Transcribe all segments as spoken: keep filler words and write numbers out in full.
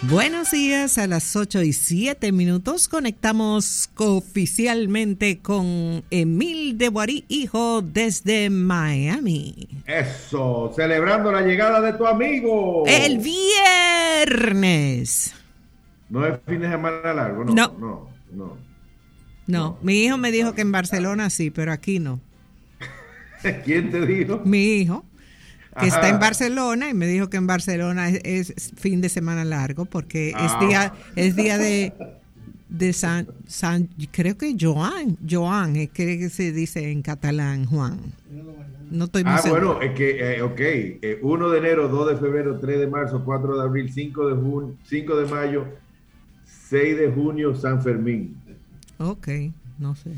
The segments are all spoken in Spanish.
Buenos días, a las ocho y siete minutos conectamos oficialmente con Emil de Boarí, hijo, desde Miami. Eso, celebrando la llegada de tu amigo. El viernes. No es fin de semana largo, no. No, no, no. no. no. Mi hijo me dijo que en Barcelona sí, pero aquí no. ¿Quién te dijo? Mi hijo. Que Ajá. Está en Barcelona y me dijo que en Barcelona es, es fin de semana largo porque ah. es día es día de de San San creo que Joan Joan es que se dice en catalán Juan. No estoy muy Ah, seguro. bueno, es que eh, ok, eh, uno de enero, dos de febrero, tres de marzo, cuatro de abril, cinco de junio, cinco de mayo, seis de junio, San Fermín. Ok, no sé.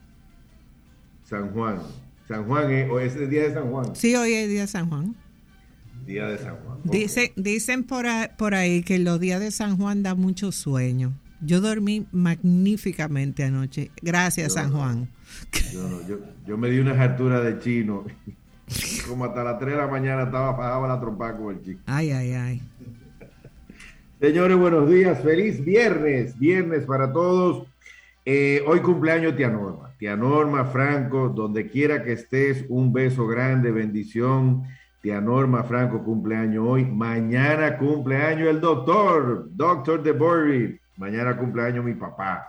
San Juan. San Juan, ¿eh? ¿O es el día de San Juan? Sí, hoy es día de San Juan. Día de San Juan. Dice, okay. Dicen por ahí, por ahí que los días de San Juan da mucho sueño. Yo dormí magníficamente anoche. Gracias, yo San no, Juan. Yo, no, yo, yo me di una hartura de chino. Como hasta las tres de la mañana estaba pagaba la trompa con el chico. Ay, ay, ay. Señores, buenos días. Feliz viernes. Viernes para todos. Eh, hoy cumpleaños tía Norma, tía Norma Franco, donde quiera que estés, un beso grande, bendición. Tía Norma Franco cumpleaños hoy. Mañana cumpleaños el doctor, doctor de Borri. Mañana cumpleaños mi papá.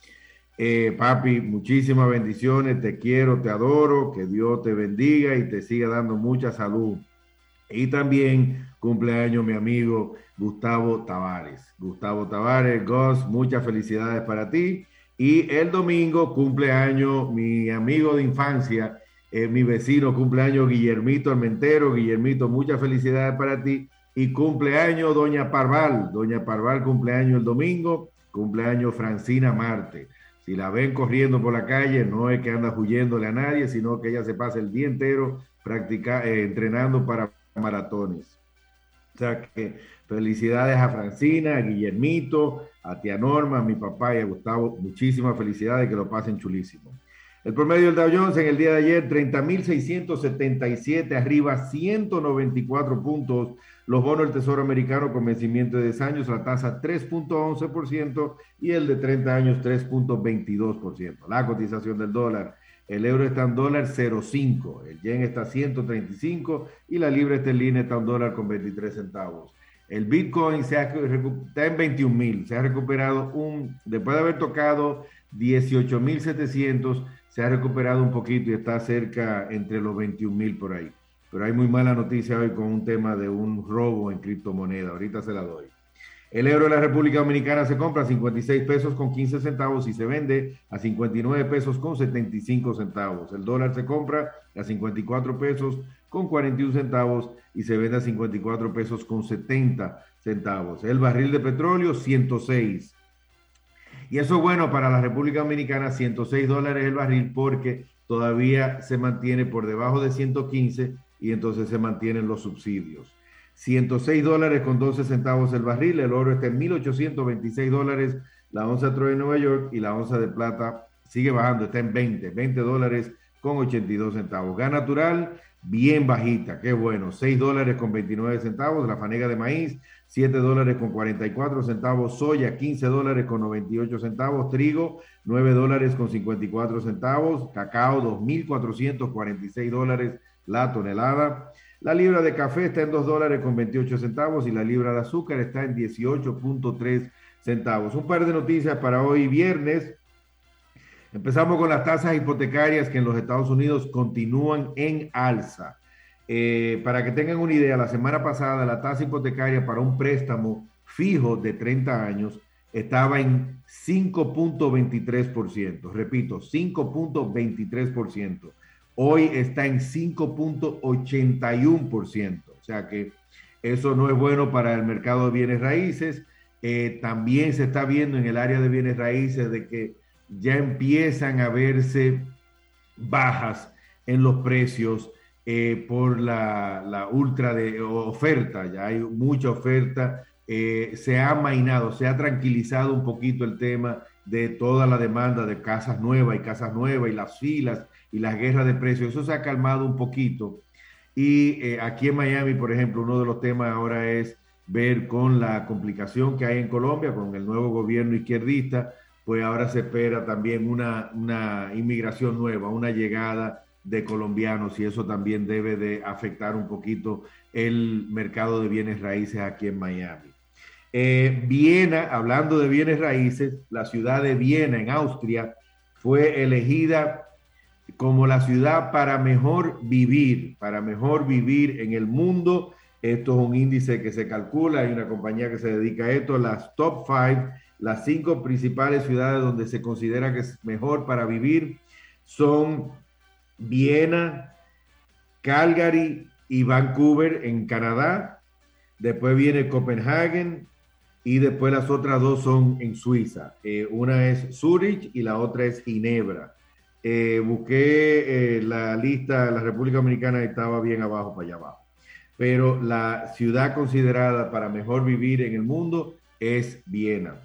Eh, papi, muchísimas bendiciones, te quiero, te adoro, que Dios te bendiga y te siga dando mucha salud. Y también cumpleaños mi amigo Gustavo Tavares. Gustavo Tavares, Gus, muchas felicidades para ti. Y el domingo cumpleaños mi amigo de infancia, eh, mi vecino, cumpleaños Guillermito Armentero. Guillermito, muchas felicidades para ti. Y cumpleaños doña Parval. Doña Parval cumpleaños el domingo. Cumpleaños Francina Marte. Si la ven corriendo por la calle, no es que anda huyéndole a nadie, sino que ella se pasa el día entero practica, eh, entrenando para maratones. O sea que felicidades a Francina, a Guillermito, a tía Norma, a mi papá y a Gustavo. Muchísimas felicidades, que lo pasen chulísimo. El promedio del Dow Jones en el día de ayer, treinta mil seiscientos setenta y siete, arriba ciento noventa y cuatro puntos. Los bonos del Tesoro americano con vencimiento de diez años, la tasa tres punto once por ciento y el de treinta años tres punto veintidós por ciento. La cotización del dólar. El euro está en dólar cero punto cinco, el yen está a ciento treinta y cinco y la libra esterlina está en dólar con veintitrés centavos. El Bitcoin se ha, está en veintiún mil, se ha recuperado un, después de haber tocado dieciocho mil setecientos, se ha recuperado un poquito y está cerca entre los veintiún mil por ahí. Pero hay muy mala noticia hoy con un tema de un robo en criptomoneda, ahorita se la doy. El euro de la República Dominicana se compra a cincuenta y seis pesos con quince centavos y se vende a cincuenta y nueve pesos con setenta y cinco centavos. El dólar se compra a cincuenta y cuatro pesos con cuarenta y uno centavos y se vende a cincuenta y cuatro pesos con setenta centavos. El barril de petróleo, ciento seis. Y eso es bueno para la República Dominicana, ciento seis dólares el barril, porque todavía se mantiene por debajo de ciento quince y entonces se mantienen los subsidios. ciento seis dólares con doce centavos el barril. El oro está en mil ochocientos veintiséis dólares, la onza de Troy en Nueva York, y la onza de plata sigue bajando, está en veinte, veinte dólares con ochenta y dos centavos. Gas natural, bien bajita, qué bueno, seis dólares con veintinueve centavos. La fanega de maíz, siete dólares con cuarenta y cuatro centavos. Soya, quince dólares con noventa y ocho centavos. Trigo, nueve dólares con cincuenta y cuatro centavos. Cacao, dos mil cuatrocientos cuarenta y seis dólares la tonelada. La libra de café está en dos dólares con veintiocho centavos y la libra de azúcar está en dieciocho punto tres centavos. Un par de noticias para hoy viernes. Empezamos con las tasas hipotecarias que en los Estados Unidos continúan en alza. Eh, para que tengan una idea, la semana pasada la tasa hipotecaria para un préstamo fijo de treinta años estaba en cinco punto veintitrés por ciento. Repito, cinco punto veintitrés por ciento. Hoy está en cinco punto ochenta y uno por ciento. O sea que eso no es bueno para el mercado de bienes raíces. Eh, también se está viendo en el área de bienes raíces de que ya empiezan a verse bajas en los precios eh, por la, la ultra de oferta. Ya hay mucha oferta. Eh, se ha amainado, se ha tranquilizado un poquito el tema de toda la demanda de casas nuevas y casas nuevas y las filas y las guerras de precios. Eso se ha calmado un poquito. Y eh, aquí en Miami, por ejemplo, uno de los temas ahora es ver con la complicación que hay en Colombia, con el nuevo gobierno izquierdista, pues ahora se espera también una, una inmigración nueva, una llegada de colombianos, y eso también debe de afectar un poquito el mercado de bienes raíces aquí en Miami. Eh, Viena, hablando de bienes raíces, la ciudad de Viena en Austria fue elegida como la ciudad para mejor vivir, para mejor vivir en el mundo. Esto es un índice que se calcula, hay una compañía que se dedica a esto, las top five, las cinco principales ciudades donde se considera que es mejor para vivir son Viena, Calgary y Vancouver en Canadá. Después viene Copenhague y después las otras dos son en Suiza. Eh, una es Zurich y la otra es Ginebra. Eh, busqué eh, la lista, la República Dominicana estaba bien abajo, para allá abajo. Pero la ciudad considerada para mejor vivir en el mundo es Viena.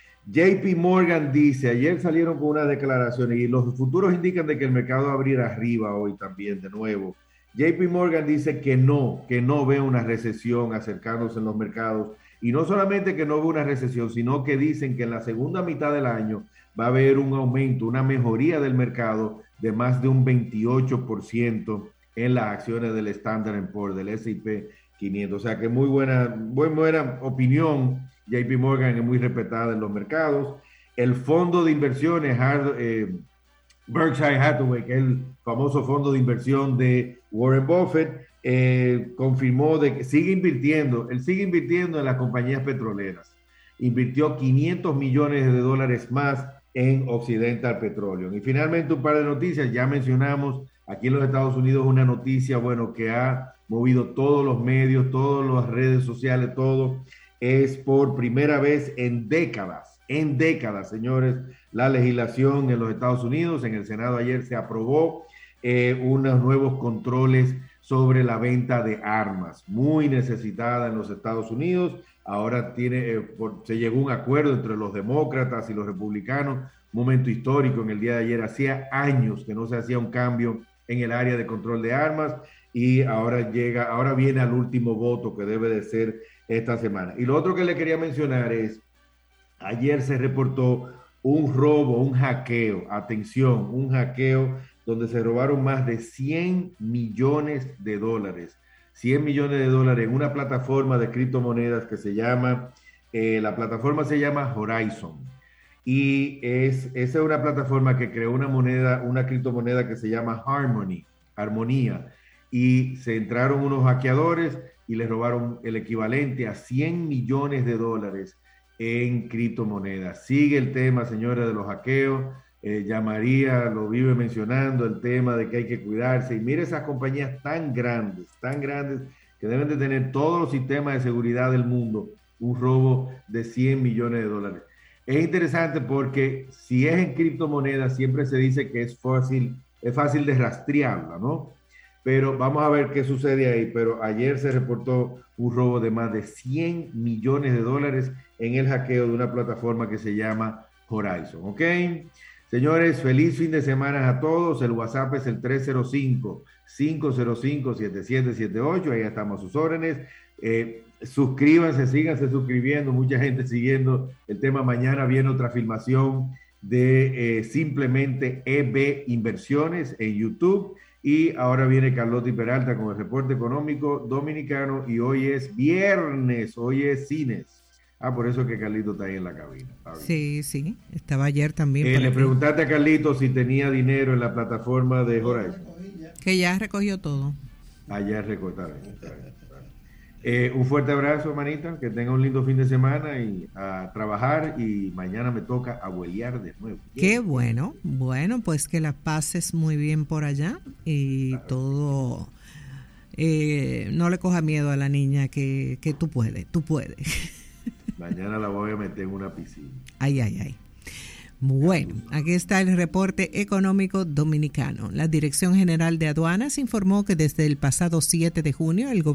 J P Morgan dice, ayer salieron con unas declaraciones y los futuros indican de que el mercado va a abrir arriba hoy también de nuevo. J P Morgan dice que no, que no ve una recesión acercándose en los mercados, y no solamente que no ve una recesión, sino que dicen que en la segunda mitad del año va a haber un aumento, una mejoría del mercado de más de un veintiocho por ciento en las acciones del Standard and Poor's, del S y P quinientos. O sea que muy buena, muy buena opinión. J P Morgan es muy respetada en los mercados. El fondo de inversiones eh, Berkshire Hathaway, que es el famoso fondo de inversión de Warren Buffett, eh, confirmó de que sigue invirtiendo, él sigue invirtiendo en las compañías petroleras. Invirtió quinientos millones de dólares más en Occidental Petroleum. Y finalmente un par de noticias, ya mencionamos aquí en los Estados Unidos una noticia, bueno, que ha movido todos los medios, todas las redes sociales, todo. Es por primera vez en décadas, en décadas, señores, la legislación en los Estados Unidos. En el Senado ayer se aprobó eh, unos nuevos controles sobre la venta de armas, muy necesitada en los Estados Unidos. Ahora tiene, eh, por, se llegó a un acuerdo entre los demócratas y los republicanos, un momento histórico en el día de ayer. Hacía años que no se hacía un cambio en el área de control de armas, y ahora llega, ahora viene al último voto que debe de ser esta semana. Y lo otro que le quería mencionar es, ayer se reportó un robo, un hackeo, atención, un hackeo donde se robaron más de cien millones de dólares, cien millones de dólares en una plataforma de criptomonedas que se llama, eh, la plataforma se llama Horizon, y es, esa es una plataforma que creó una moneda, una criptomoneda que se llama Harmony, Armonía, y se entraron unos hackeadores y les robaron el equivalente a cien millones de dólares en criptomonedas. Sigue el tema, señores, de los hackeos. Eh, ya María lo vive mencionando, el tema de que hay que cuidarse. Y mire esas compañías tan grandes, tan grandes, que deben de tener todos los sistemas de seguridad del mundo, un robo de cien millones de dólares. Es interesante porque si es en criptomonedas, siempre se dice que es fácil, es fácil de rastrearla, ¿no? Pero vamos a ver qué sucede ahí. Pero ayer se reportó un robo de más de cien millones de dólares en el hackeo de una plataforma que se llama Horizon, ¿ok? Señores, feliz fin de semana a todos. El WhatsApp es el tres cero cinco, cinco cero cinco, siete siete siete ocho. Ahí estamos a sus órdenes. Eh, suscríbanse, síganse suscribiendo. Mucha gente siguiendo el tema. Mañana viene otra filmación de eh, simplemente E B Inversiones en YouTube. Y ahora viene Carlotti Peralta con el reporte económico dominicano. Y hoy es viernes, hoy es cines. Ah, por eso es que Carlito está ahí en la cabina. Sí, sí, estaba ayer también. Eh, le aquí. Preguntaste a Carlito si tenía dinero en la plataforma de Horizon. Que ya recogió todo. Ah, ya recogió. Eh, un fuerte abrazo, manita. Que tenga un lindo fin de semana y a trabajar. Y mañana me toca abuelear de nuevo. Qué bueno. Bueno, pues que la pases muy bien por allá y claro. Todo. Eh, no le coja miedo a la niña, que, que tú puedes, tú puedes. Mañana la voy a meter en una piscina. Ay, ay, ay. Bueno, aquí está el reporte económico dominicano. La Dirección General de Aduanas informó que desde el pasado siete de junio el gobierno